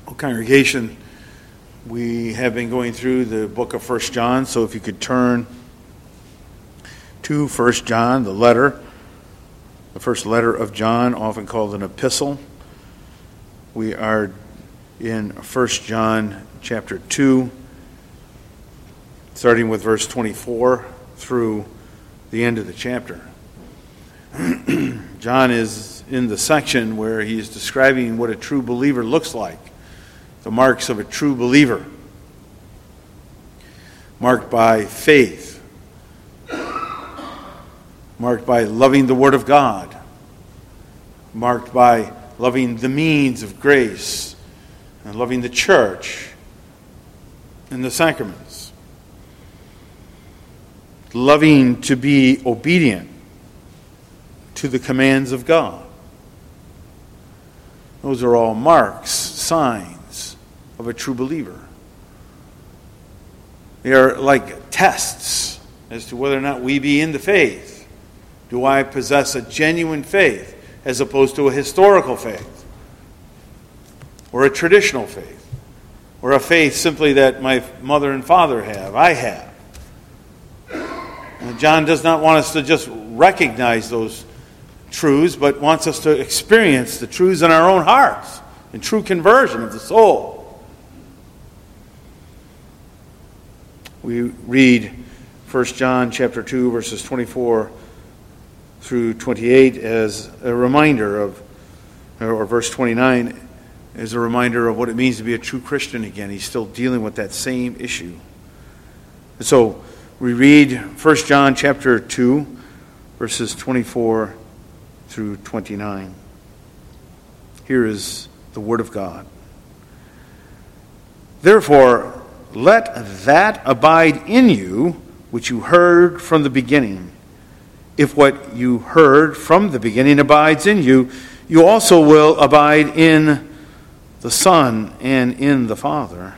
Well, congregation, we have been going through the book of 1 John, so if you could turn to 1 John, the first letter of John, often called an epistle. We are in 1 John chapter 2, starting with verse 24 through the end of the chapter. John is in the section where he is describing what a true believer looks like. The marks of a true believer, marked by faith, marked by loving the Word of God, marked by loving the means of grace, and loving the church and the sacraments, loving to be obedient to the commands of God. Those are all marks, signs of a true believer. They are like tests as to whether or not we be in the faith. Do I possess a genuine faith as opposed to a historical faith? Or a traditional faith? Or a faith simply that my mother and father have, I have? And John does not want us to just recognize those truths, but wants us to experience the truths in our own hearts, in true conversion of the soul. We read 1 John chapter 2, verses 24 through 28 as a reminder of, or verse 29 as a reminder of what it means to be a true Christian again. He's still dealing with that same issue. And so we read 1 John chapter 2, verses 24 through 29. Here is the Word of God. Therefore, let that abide in you which you heard from the beginning. If what you heard from the beginning abides in you, you also will abide in the Son and in the Father.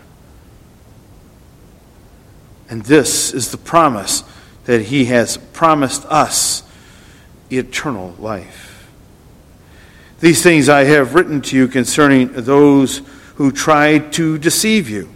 And this is the promise that He has promised us, eternal life. These things I have written to you concerning those who tried to deceive you.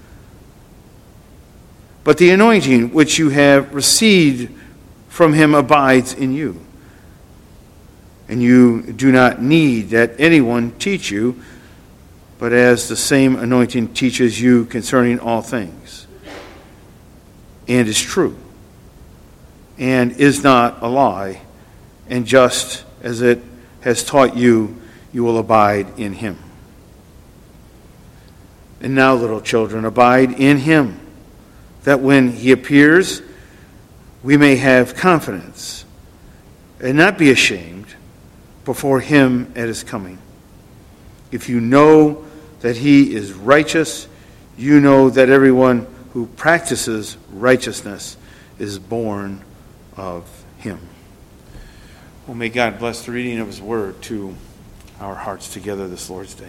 But the anointing which you have received from Him abides in you. And you do not need that anyone teach you, but as the same anointing teaches you concerning all things, and is true, and is not a lie, and just as it has taught you, you will abide in Him. And now, little children, abide in Him, that when He appears, we may have confidence and not be ashamed before Him at His coming. If you know that He is righteous, you know that everyone who practices righteousness is born of Him. Well, may God bless the reading of His Word to our hearts together this Lord's Day.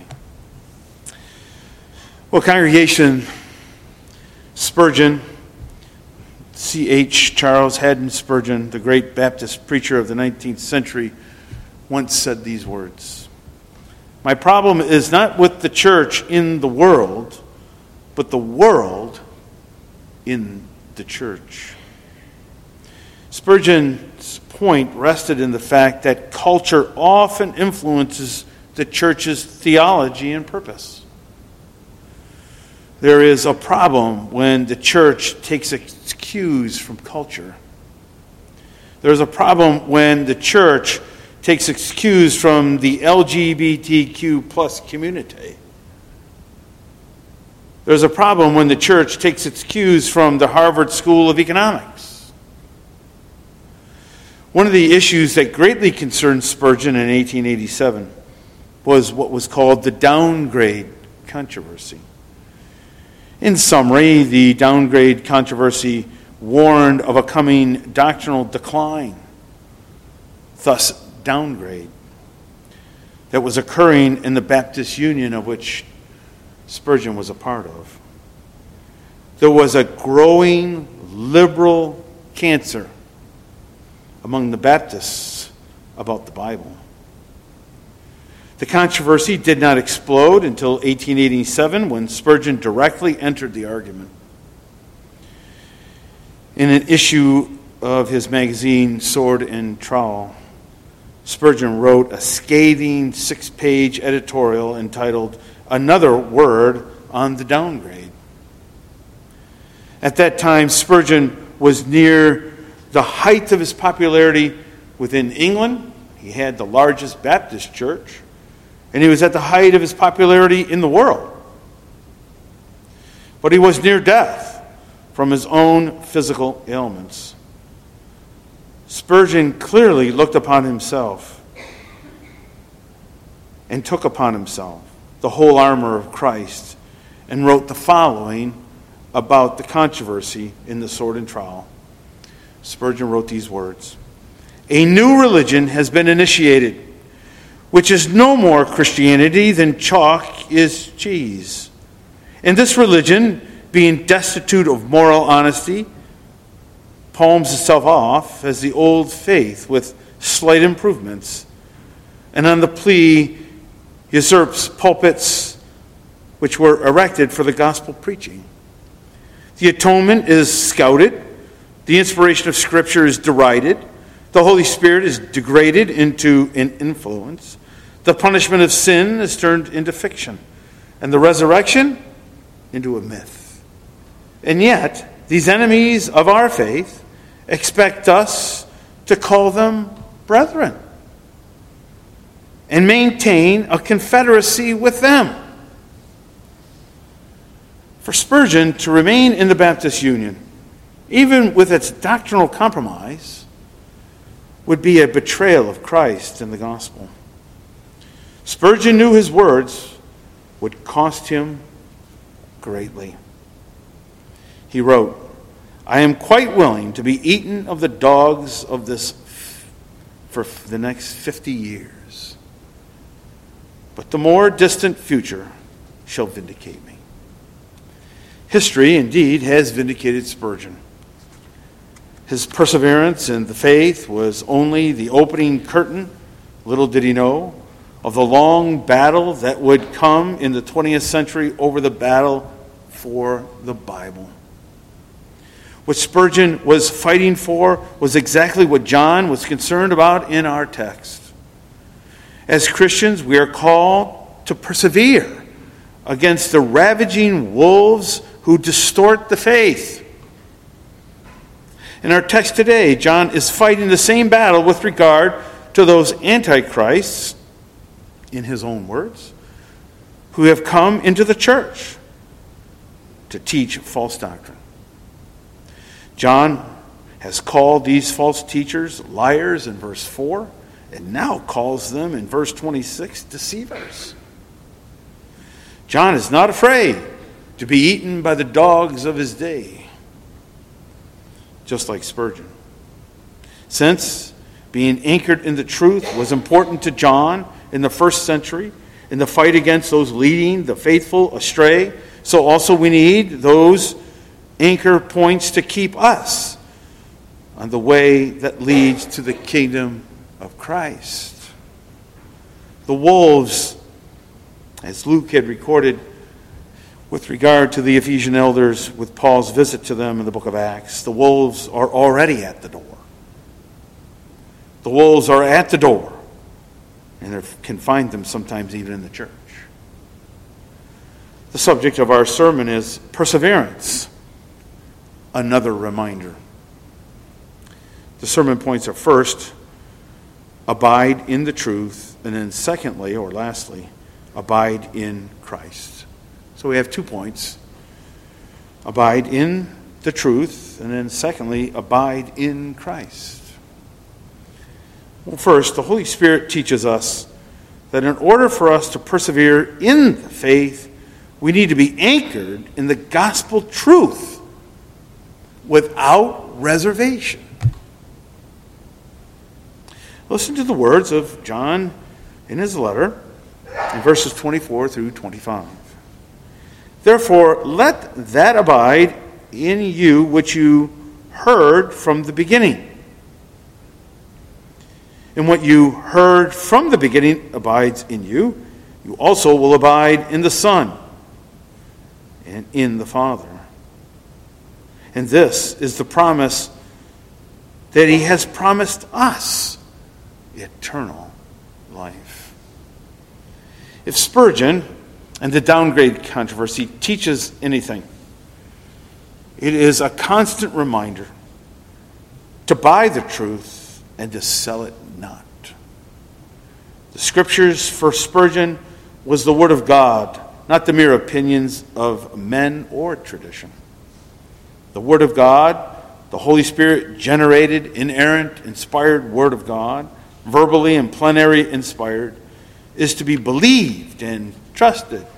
Well, congregation, Spurgeon, C.H. Charles Haddon Spurgeon, the great Baptist preacher of the 19th century, once said these words: "My problem is not with the church in the world, but the world in the church." Spurgeon's point rested in the fact that culture often influences the church's theology and purpose. There is a problem when the church takes its cues from culture. There's a problem when the church takes its cues from the LGBTQ plus community. There's a problem when the church takes its cues from the Harvard School of Economics. One of the issues that greatly concerned Spurgeon in 1887 was what was called the downgrade controversy. In summary, the downgrade controversy warned of a coming doctrinal decline, thus downgrade, that was occurring in the Baptist Union of which Spurgeon was a part of. There was a growing liberal cancer among the Baptists about the Bible. The controversy did not explode until 1887 when Spurgeon directly entered the argument. In an issue of his magazine, Sword and Trowel, Spurgeon wrote a scathing 6-page editorial entitled "Another Word on the Downgrade." At that time, Spurgeon was near the height of his popularity within England. He had the largest Baptist church, and he was at the height of his popularity in the world. But he was near death from his own physical ailments. Spurgeon clearly looked upon himself and took upon himself the whole armor of Christ and wrote the following about the controversy in the Sword and Trowel. Spurgeon wrote these words: "A new religion has been initiated, which is no more Christianity than chalk is cheese. And this religion, being destitute of moral honesty, palms itself off as the old faith with slight improvements, and on the plea usurps pulpits which were erected for the gospel preaching. The atonement is scouted, the inspiration of Scripture is derided, the Holy Spirit is degraded into an influence, the punishment of sin is turned into fiction, and the resurrection into a myth. And yet, these enemies of our faith expect us to call them brethren and maintain a confederacy with them." For Spurgeon to remain in the Baptist Union, even with its doctrinal compromise, would be a betrayal of Christ and the gospel. Spurgeon knew his words would cost him greatly. He wrote, "I am quite willing to be eaten of the dogs of this for the next 50 years. But the more distant future shall vindicate me." History, indeed, has vindicated Spurgeon. His perseverance in the faith was only the opening curtain, little did he know, of the long battle that would come in the 20th century over the battle for the Bible. What Spurgeon was fighting for was exactly what John was concerned about in our text. As Christians, we are called to persevere against the ravaging wolves who distort the faith. In our text today, John is fighting the same battle with regard to those antichrists, in his own words, who have come into the church to teach false doctrine. John has called these false teachers liars in verse 4, and now calls them in verse 26 deceivers. John is not afraid to be eaten by the dogs of his day, just like Spurgeon. Since being anchored in the truth was important to John in the first century, in the fight against those leading the faithful astray, so also we need those anchor points to keep us on the way that leads to the kingdom of Christ. The wolves, as Luke had recorded with regard to the Ephesian elders with Paul's visit to them in the book of Acts, the wolves are already at the door. The wolves are at the door, and they can find them sometimes even in the church. The subject of our sermon is perseverance. Another reminder. The sermon points are first, abide in the truth, and then secondly, or lastly, abide in Christ. So we have 2 points. Abide in the truth, and then secondly, abide in Christ. Well, first, the Holy Spirit teaches us that in order for us to persevere in the faith, we need to be anchored in the gospel truth without reservation. Listen to the words of John in his letter in verses 24 through 25. "Therefore, let that abide in you which you heard from the beginning. And what you heard from the beginning abides in you. You also will abide in the Son and in the Father. And this is the promise that he has promised us, eternal life. If Spurgeon and the downgrade controversy teaches anything, it is a constant reminder to buy the truth and to sell it not. The scriptures for Spurgeon was the Word of God, not the mere opinions of men or tradition. The Word of God, the Holy Spirit generated, inerrant, inspired Word of God, verbally and plenary inspired, is to be believed and trusted.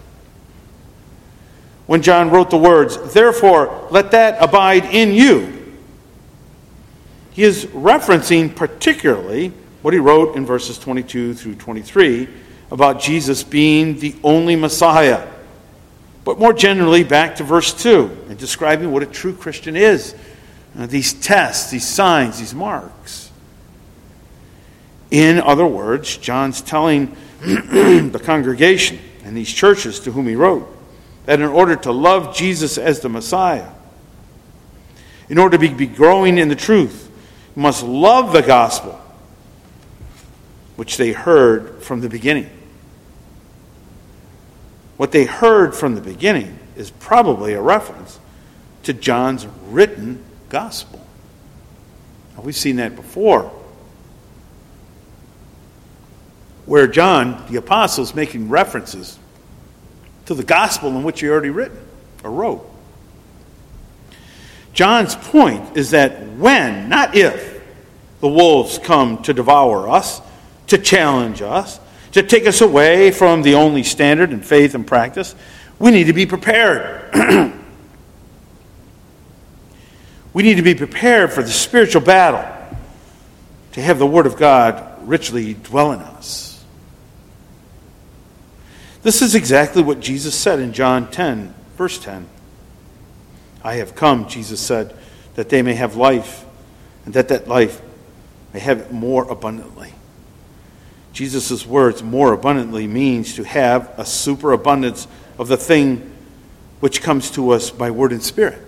When John wrote the words, "Therefore let that abide in you," he is referencing particularly what he wrote in verses 22 through 23 about Jesus being the only Messiah. But more generally, back to verse 2 and describing what a true Christian is. These tests, these signs, these marks. In other words, John's telling the congregation and these churches to whom he wrote that in order to love Jesus as the Messiah, in order to be growing in the truth, you must love the gospel, which they heard from the beginning. What they heard from the beginning is probably a reference to John's written gospel. Now, we've seen that before, where John, the apostle, is making references to the gospel in which he already written or wrote. John's point is that when, not if, the wolves come to devour us, to challenge us, to take us away from the only standard in faith and practice, we need to be prepared. We need to be prepared for the spiritual battle, to have the Word of God richly dwell in us. This is exactly what Jesus said in John 10, verse 10. "I have come," Jesus said, "that they may have life, and that life may have it more abundantly." Jesus' words, "more abundantly," means to have a superabundance of the thing which comes to us by word and spirit.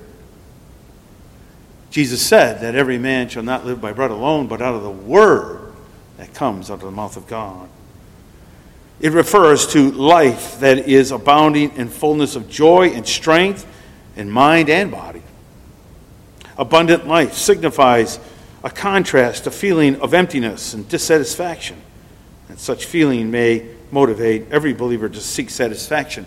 Jesus said that every man shall not live by bread alone, but out of the word that comes out of the mouth of God. It refers to life that is abounding in fullness of joy and strength in mind and body. Abundant life signifies a contrast, a feeling of emptiness and dissatisfaction. And such feeling may motivate every believer to seek satisfaction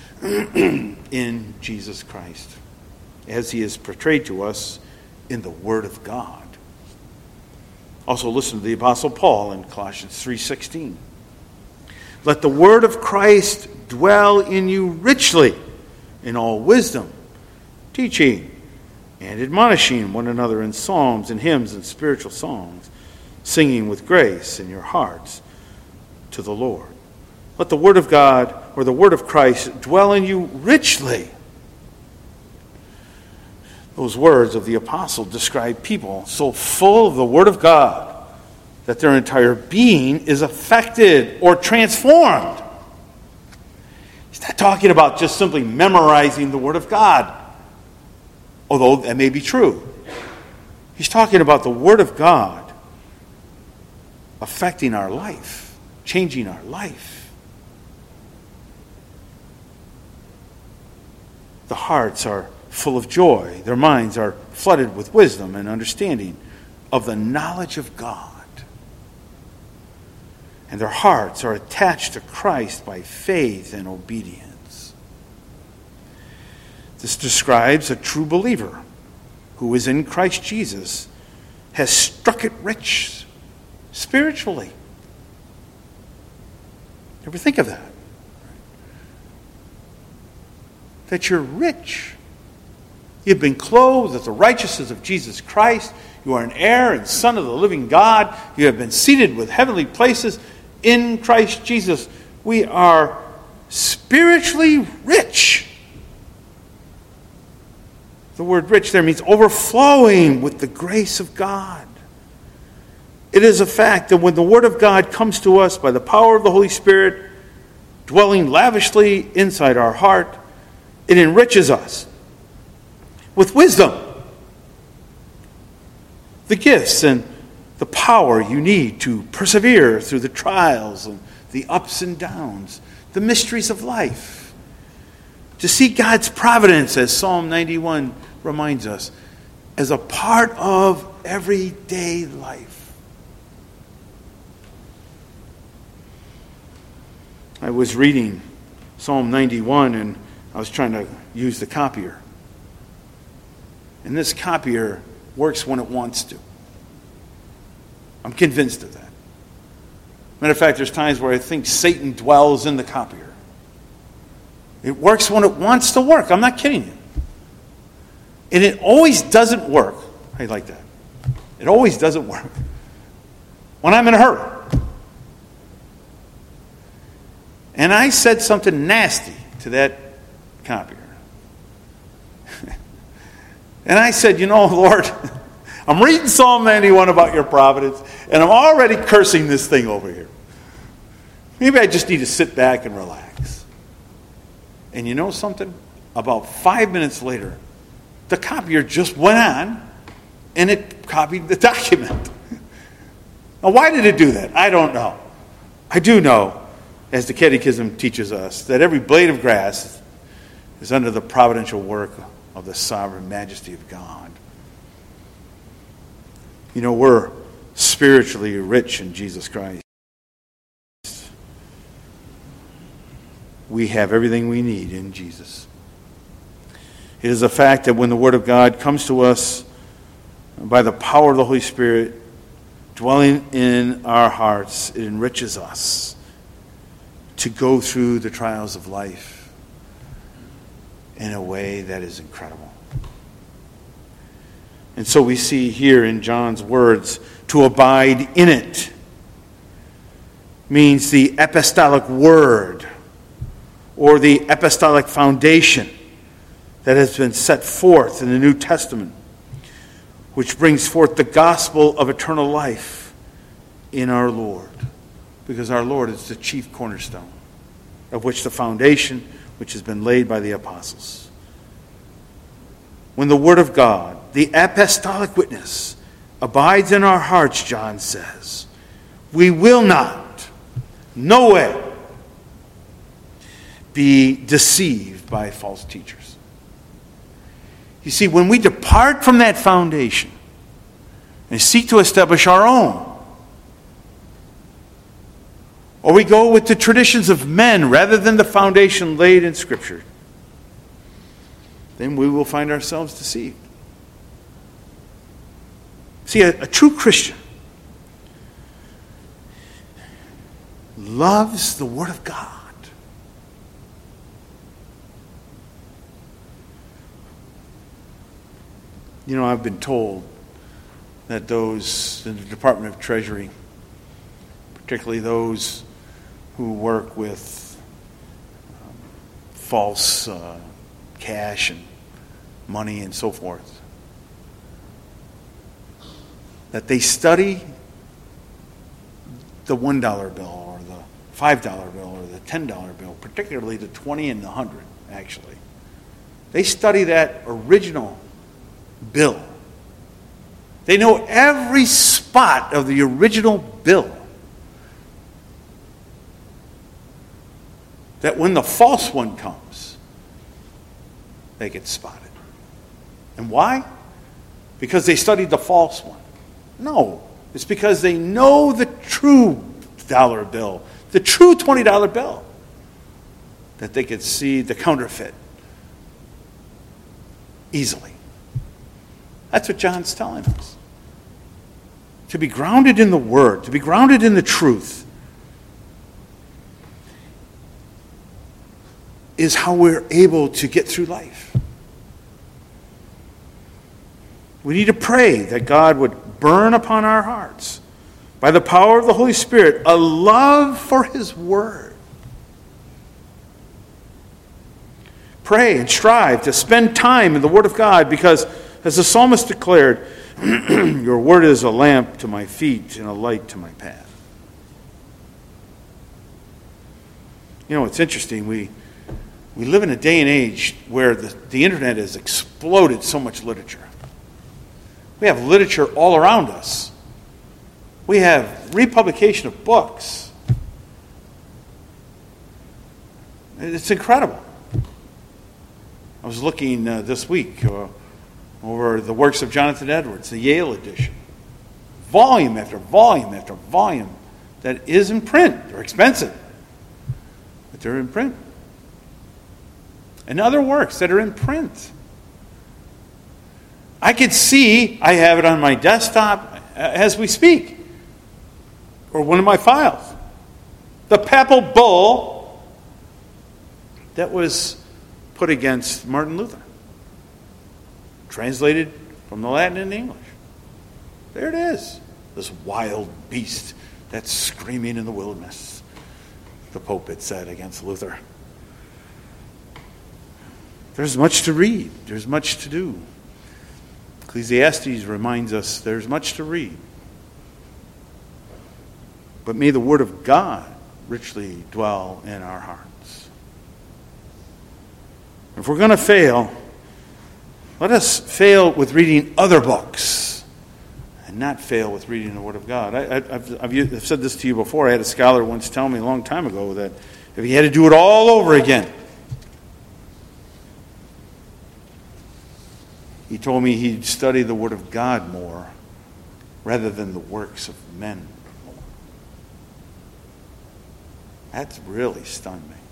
in Jesus Christ, as he is portrayed to us in the Word of God. Also listen to the Apostle Paul in Colossians 3:16. "Let the word of Christ dwell in you richly in all wisdom, teaching and admonishing one another in psalms and hymns and spiritual songs, singing with grace in your hearts to the Lord." Let the word of God, or the word of Christ, dwell in you richly. Those words of the apostle describe people so full of the Word of God that their entire being is affected or transformed. He's not talking about just simply memorizing the Word of God, although that may be true. He's talking about the Word of God affecting our life, changing our life. The hearts are full of joy. Their minds are flooded with wisdom and understanding of the knowledge of God. And their hearts are attached to Christ by faith and obedience. This describes a true believer who is in Christ Jesus, has struck it rich spiritually. Ever think of that? That you're rich. You've been clothed with the righteousness of Jesus Christ. You are an heir and son of the living God. You have been seated with heavenly places in Christ Jesus. We are spiritually rich. The word rich there means overflowing with the grace of God. It is a fact that when the Word of God comes to us by the power of the Holy Spirit, dwelling lavishly inside our heart, it enriches us with wisdom, the gifts and the power you need to persevere through the trials and the ups and downs, the mysteries of life. To see God's providence, as Psalm 91 reminds us, as a part of everyday life. I was reading Psalm 91 and I was trying to use the copier. And this copier works when it wants to. I'm convinced of that. Matter of fact, there's times where I think Satan dwells in the copier. It works when it wants to work. I'm not kidding you. And it always doesn't work. I like that. It always doesn't work when I'm in a hurry. And I said something nasty to that copier. And I said, Lord, I'm reading Psalm 91 about your providence, and I'm already cursing this thing over here. Maybe I just need to sit back and relax. And you know something? About 5 minutes later, the copier just went on, and it copied the document. Now, why did it do that? I don't know. I do know, as the Catechism teaches us, that every blade of grass is under the providential work of the sovereign majesty of God. We're spiritually rich in Jesus Christ. We have everything we need in Jesus. It is a fact that when the Word of God comes to us by the power of the Holy Spirit dwelling in our hearts, it enriches us to go through the trials of life in a way that is incredible. And so we see here in John's words, to abide in it means the apostolic word or the apostolic foundation that has been set forth in the New Testament, which brings forth the gospel of eternal life in our Lord. Because our Lord is the chief cornerstone, of which the foundation which has been laid by the apostles. When the Word of God, the apostolic witness, abides in our hearts, John says, we will not, no way, be deceived by false teachers. You see, when we depart from that foundation and seek to establish our own, or we go with the traditions of men rather than the foundation laid in Scripture, then we will find ourselves deceived. See, a true Christian loves the Word of God. I've been told that those in the Department of Treasury, particularly those who work with false cash and money and so forth, that they study the $1 bill or the $5 bill or the $10 bill, particularly the 20 and the 100, actually. They study that original bill. They know every spot of the original bill. That when the false one comes, they get spotted. And why? Because they studied the false one. No, it's because they know the true dollar bill, the true $20 bill, that they could see the counterfeit easily. That's what John's telling us. To be grounded in the Word, to be grounded in the truth, is how we're able to get through life. We need to pray that God would burn upon our hearts, by the power of the Holy Spirit, a love for His Word. Pray and strive to spend time in the Word of God because, as the psalmist declared, Your word is a lamp to my feet and a light to my path. You know, it's interesting. We live in a day and age where the internet has exploded so much literature. We have literature all around us. We have republication of books. It's incredible. I was looking this week over the works of Jonathan Edwards, the Yale edition. Volume after volume after volume that is in print. They're expensive, but they're in print. And other works that are in print. I could see, I have it on my desktop as we speak, or one of my files. The papal bull that was put against Martin Luther. Translated from the Latin into English. There it is. This wild beast that's screaming in the wilderness. The Pope had said against Luther. There's much to read. There's much to do. Ecclesiastes reminds us there's much to read. But may the Word of God richly dwell in our hearts. If we're going to fail, let us fail with reading other books and not fail with reading the Word of God. I've said this to you before. I had a scholar once tell me a long time ago that if he had to do it all over again, he told me he'd study the Word of God more rather than the works of men more. That's really stunned me.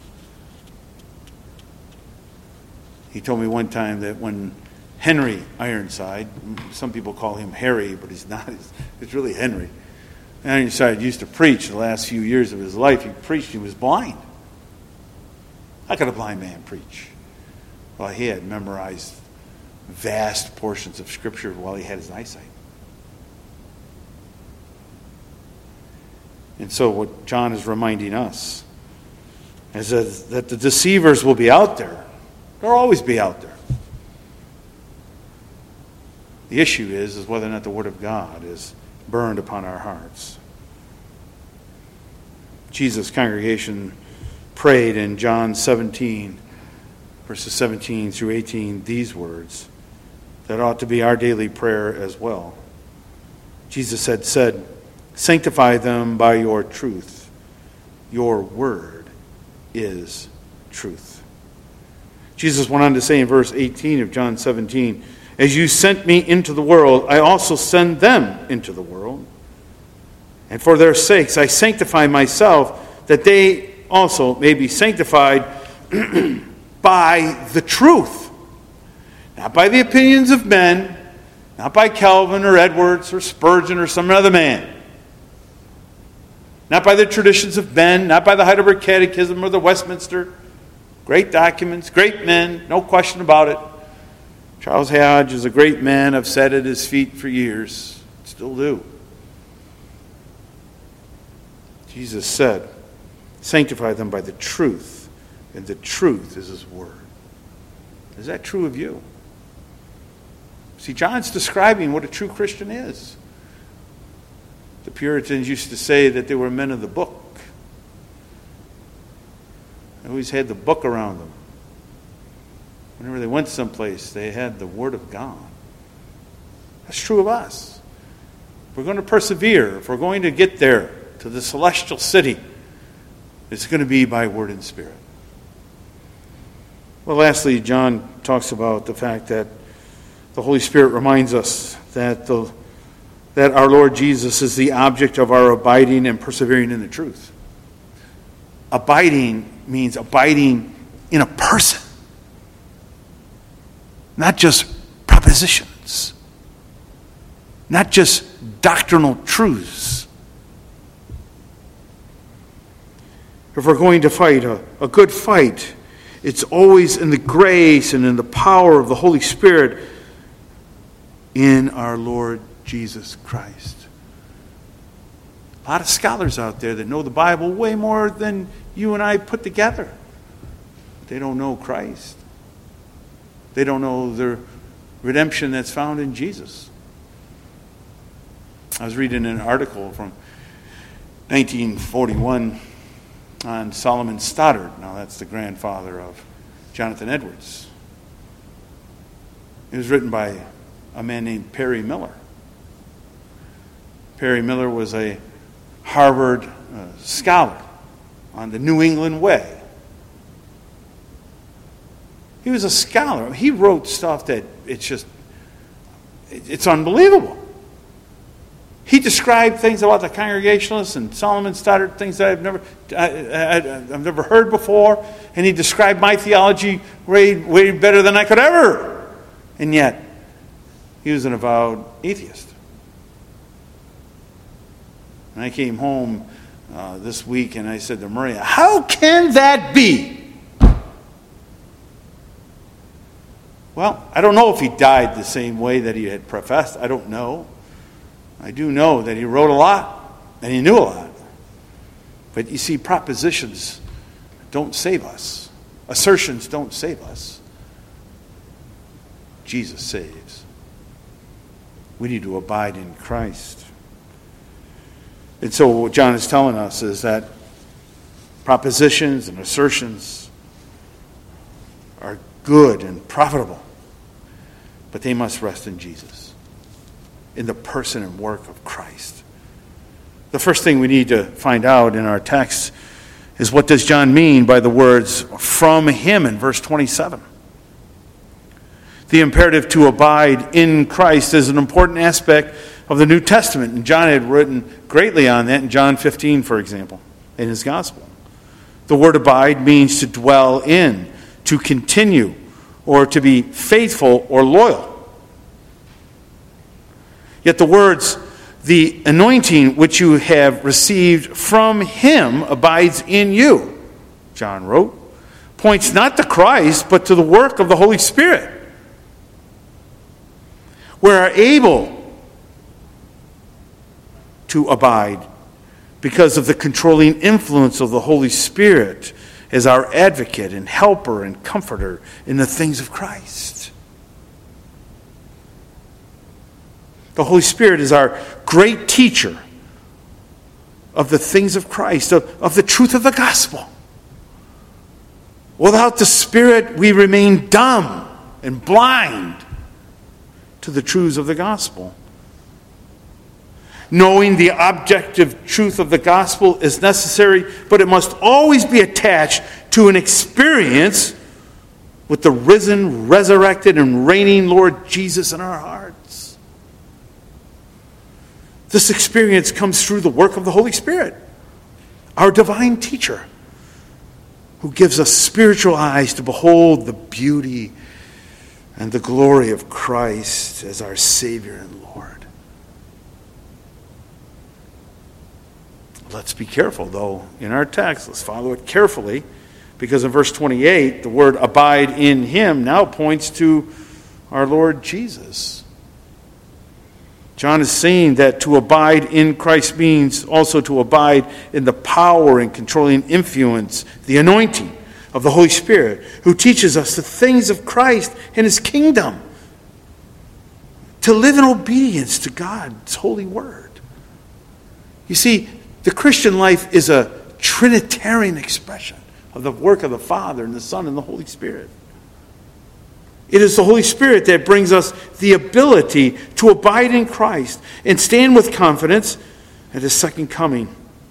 He told me one time that when Henry Ironside, some people call him Harry, but he's not. It's really Henry. Ironside used to preach the last few years of his life. He preached, he was blind. How could a blind man preach? Well, he had memorized vast portions of Scripture while he had his eyesight. And so what John is reminding us is that the deceivers will be out there. They'll always be out there. The issue is whether or not the Word of God is burned upon our hearts. Jesus' congregation prayed in John 17, verses 17 through 18, these words that ought to be our daily prayer as well. Jesus had said, "Sanctify them by your truth. Your word is truth." Jesus went on to say in verse 18 of John 17, "As you sent me into the world, I also send them into the world. And for their sakes I sanctify myself, that they also may be sanctified by the truth." Not by the opinions of men, not by Calvin or Edwards or Spurgeon or some other man. Not by the traditions of men, not by the Heidelberg Catechism or the Westminster. Great documents, great men, no question about it. Charles Hodge is a great man. I've sat at his feet for years. Still do. Jesus said, "Sanctify them by the truth, and the truth is His word." Is that true of you? See, John's describing what a true Christian is. The Puritans used to say that they were men of the book. They always had the book around them. Whenever they went someplace, they had the Word of God. That's true of us. If we're going to persevere, if we're going to get there to the celestial city, it's going to be by Word and Spirit. Well, lastly, John talks about the fact that the Holy Spirit reminds us that our Lord Jesus is the object of our abiding and persevering in the truth. Abiding means abiding in a person, not just propositions, not just doctrinal truths. If we're going to fight a good fight, it's always in the grace and in the power of the Holy Spirit in our Lord Jesus Christ. A lot of scholars out there that know the Bible way more than you and I put together. They don't know Christ. They don't know the redemption that's found in Jesus. I was reading an article from 1941 on Solomon Stoddard. Now, that's the grandfather of Jonathan Edwards. It was written by a man named Perry Miller. Perry Miller was a Harvard scholar on the New England Way. He was a scholar. He wrote stuff that it's unbelievable. He described things about the Congregationalists and Solomon Stoddard, things that I've never heard before, and he described my theology way better than I could ever. And yet, he was an avowed atheist. And I came home this week and I said to Maria, "How can that be?" Well, I don't know if he died the same way that he had professed. I don't know. I do know that he wrote a lot and he knew a lot. But you see, propositions don't save us. Assertions don't save us. Jesus saves. We need to abide in Christ. And so what John is telling us is that propositions and assertions are good and profitable, but they must rest in Jesus, in the person and work of Christ. The first thing we need to find out in our text is, what does John mean by the words "from him" in verse 27? The imperative to abide in Christ is an important aspect of the New Testament, and John had written greatly on that in John 15, for example, in his gospel. The word abide means to dwell in, to continue, or to be faithful or loyal. Yet the words, "the anointing which you have received from him abides in you," John wrote, points not to Christ, but to the work of the Holy Spirit. We are able to abide because of the controlling influence of the Holy Spirit as our advocate and helper and comforter in the things of Christ. The Holy Spirit is our great teacher of the things of Christ, of the truth of the gospel. Without the Spirit, we remain dumb and blind to the truths of the gospel. Knowing the objective truth of the gospel is necessary, but it must always be attached to an experience with the risen, resurrected, and reigning Lord Jesus in our hearts. This experience comes through the work of the Holy Spirit, our divine teacher, who gives us spiritual eyes to behold the beauty and the glory of Christ as our Savior and Lord. Let's be careful, though, in our text. Let's follow it carefully, because in verse 28, the word "abide in him" now points to our Lord Jesus. John is saying that to abide in Christ means also to abide in the power and controlling influence, the anointing of the Holy Spirit, who teaches us the things of Christ and his kingdom, to live in obedience to God's holy word. You see, the Christian life is a Trinitarian expression of the work of the Father and the Son and the Holy Spirit. It is the Holy Spirit that brings us the ability to abide in Christ and stand with confidence at his second coming.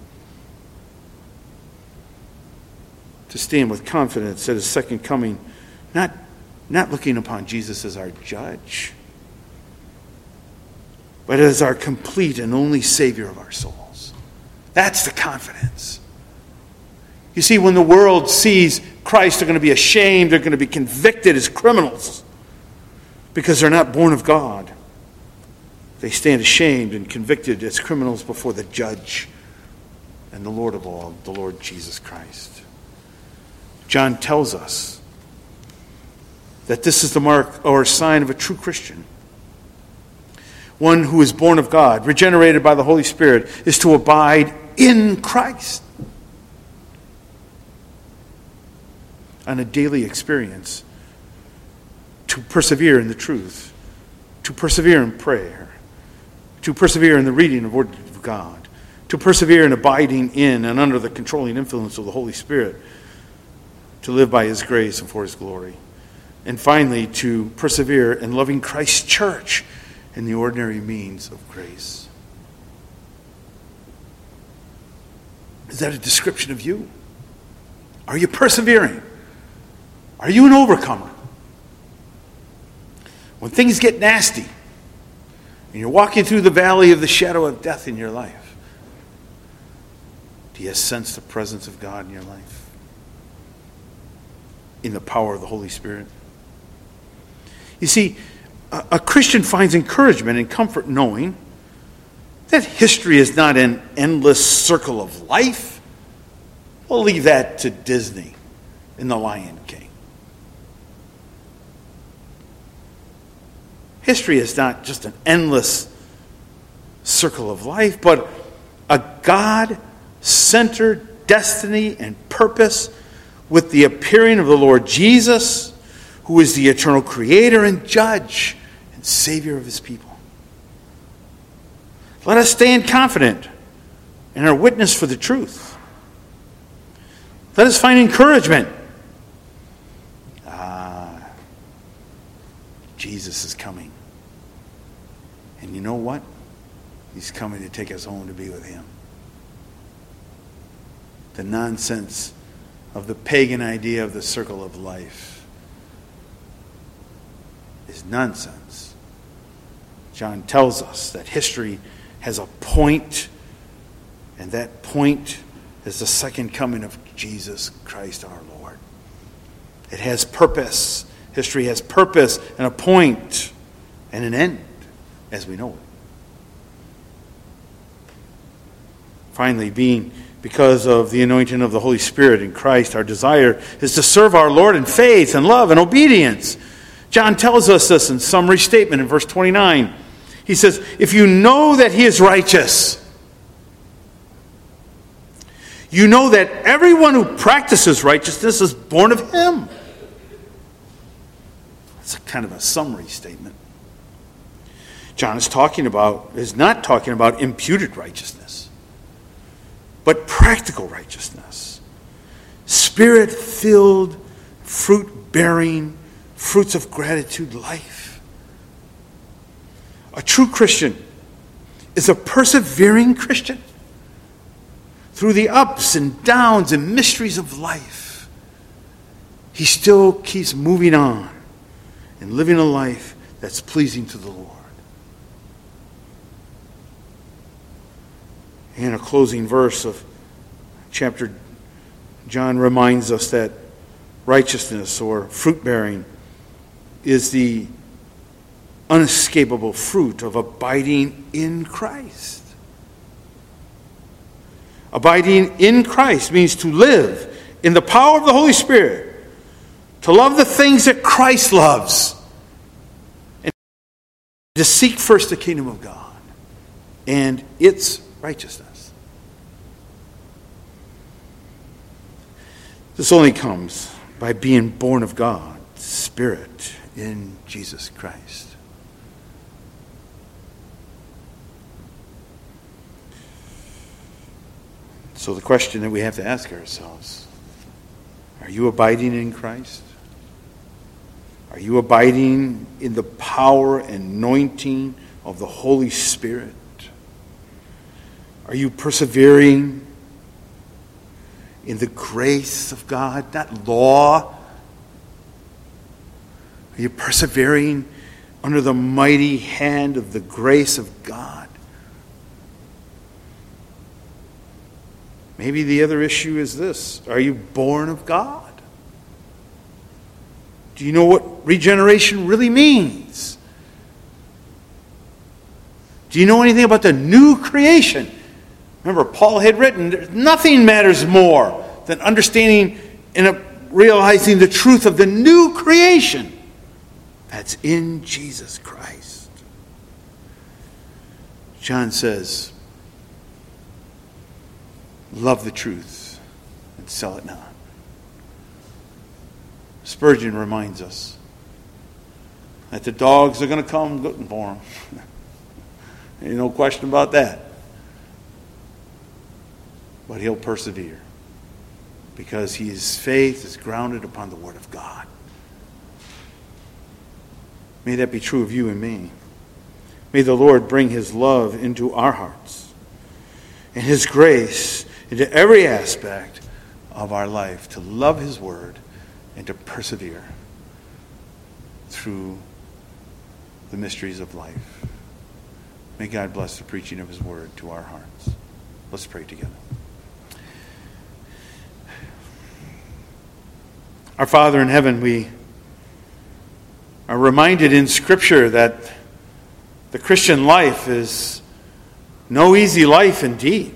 To stand with confidence at his second coming, not looking upon Jesus as our judge, but as our complete and only Savior of our souls. That's the confidence. You see, when the world sees Christ, they're going to be ashamed, they're going to be convicted as criminals because they're not born of God. They stand ashamed and convicted as criminals before the judge and the Lord of all, the Lord Jesus Christ. John tells us that this is the mark or sign of a true Christian. One who is born of God, regenerated by the Holy Spirit, is to abide in Christ on a daily experience, to persevere in the truth, to persevere in prayer, to persevere in the reading of the Word of God, to persevere in abiding in and under the controlling influence of the Holy Spirit, to live by His grace and for His glory. And finally, to persevere in loving Christ's church in the ordinary means of grace. Is that a description of you? Are you persevering? Are you an overcomer? When things get nasty, and you're walking through the valley of the shadow of death in your life, do you sense the presence of God in your life? In the power of the Holy Spirit? You see, a Christian finds encouragement and comfort knowing that history is not an endless circle of life. We'll leave that to Disney in The Lion King. History is not just an endless circle of life, but a God-centered destiny and purpose with the appearing of the Lord Jesus, who is the eternal creator and judge and savior of his people. Let us stand confident in our witness for the truth. Let us find encouragement. Jesus is coming. And you know what? He's coming to take us home to be with him. The nonsense of the pagan idea of the circle of life is nonsense. John tells us that history has a point, and that point is the second coming of Jesus Christ our Lord. It has purpose. History has purpose and a point and an end, as we know it. Finally, because of the anointing of the Holy Spirit in Christ, our desire is to serve our Lord in faith and love and obedience. John tells us this in summary statement in verse 29. He says, if you know that he is righteous, you know that everyone who practices righteousness is born of him. That's kind of a summary statement. John is not talking about imputed righteousness, but practical righteousness. Spirit-filled, fruit-bearing, fruits of gratitude life. A true Christian is a persevering Christian through the ups and downs and mysteries of life. He still keeps moving on and living a life that's pleasing to the Lord. In a closing verse of chapter, John reminds us that righteousness or fruit-bearing is the unescapable fruit of abiding in Christ. Abiding in Christ means to live in the power of the Holy Spirit, to love the things that Christ loves, and to seek first the kingdom of God and its righteousness. This only comes by being born of God, Spirit, in Jesus Christ. So the question that we have to ask ourselves, are you abiding in Christ? Are you abiding in the power and anointing of the Holy Spirit? Are you persevering in the grace of God, not law? Are you persevering under the mighty hand of the grace of God? Maybe the other issue is this. Are you born of God? Do you know what regeneration really means? Do you know anything about the new creation? Remember, Paul had written, nothing matters more than understanding and realizing the truth of the new creation that's in Jesus Christ. John says, love the truth and sell it not. Spurgeon reminds us that the dogs are going to come looking for them. Ain't no question about that. But he'll persevere because his faith is grounded upon the Word of God. May that be true of you and me. May the Lord bring his love into our hearts and his grace into every aspect of our life to love his Word and to persevere through the mysteries of life. May God bless the preaching of his Word to our hearts. Let's pray together. Our Father in heaven, we are reminded in Scripture that the Christian life is no easy life indeed.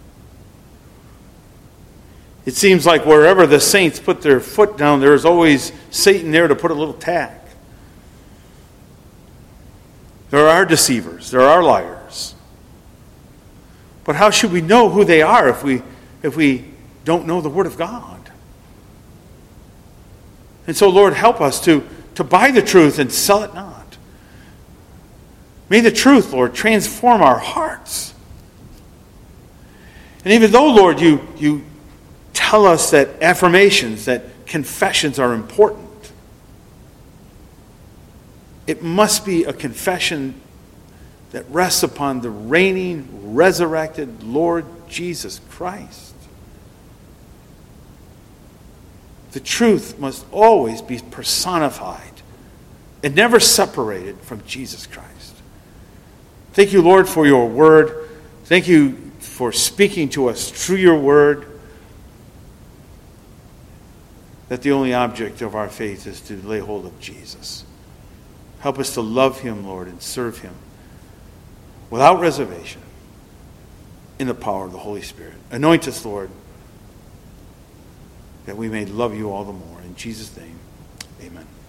It seems like wherever the saints put their foot down, there is always Satan there to put a little tack. There are deceivers. There are liars. But how should we know who they are if we don't know the Word of God? And so, Lord, help us to buy the truth and sell it not. May the truth, Lord, transform our hearts. And even though, Lord, you tell us that affirmations, that confessions are important, it must be a confession that rests upon the reigning, resurrected Lord Jesus Christ. The truth must always be personified and never separated from Jesus Christ. Thank you, Lord, for your word. Thank you for speaking to us through your word. That the only object of our faith is to lay hold of Jesus. Help us to love him, Lord, and serve him without reservation in the power of the Holy Spirit. Anoint us, Lord, that we may love you all the more. In Jesus' name, amen.